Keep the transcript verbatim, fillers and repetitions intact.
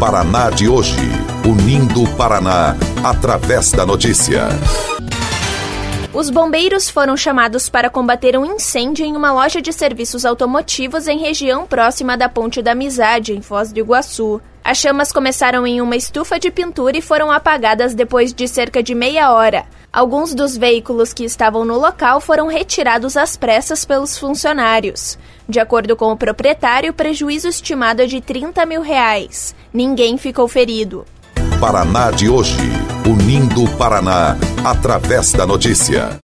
Paraná de hoje, unindo o Paraná através da notícia. Os bombeiros foram chamados para combater um incêndio em uma loja de serviços automotivos em região próxima da Ponte da Amizade, em Foz do Iguaçu. As chamas começaram em uma estufa de pintura e foram apagadas depois de cerca de meia hora. Alguns dos veículos que estavam no local foram retirados às pressas pelos funcionários. De acordo com o proprietário, o prejuízo estimado é de trinta mil reais. Ninguém ficou ferido. Paraná de hoje, unindo o Paraná através da notícia.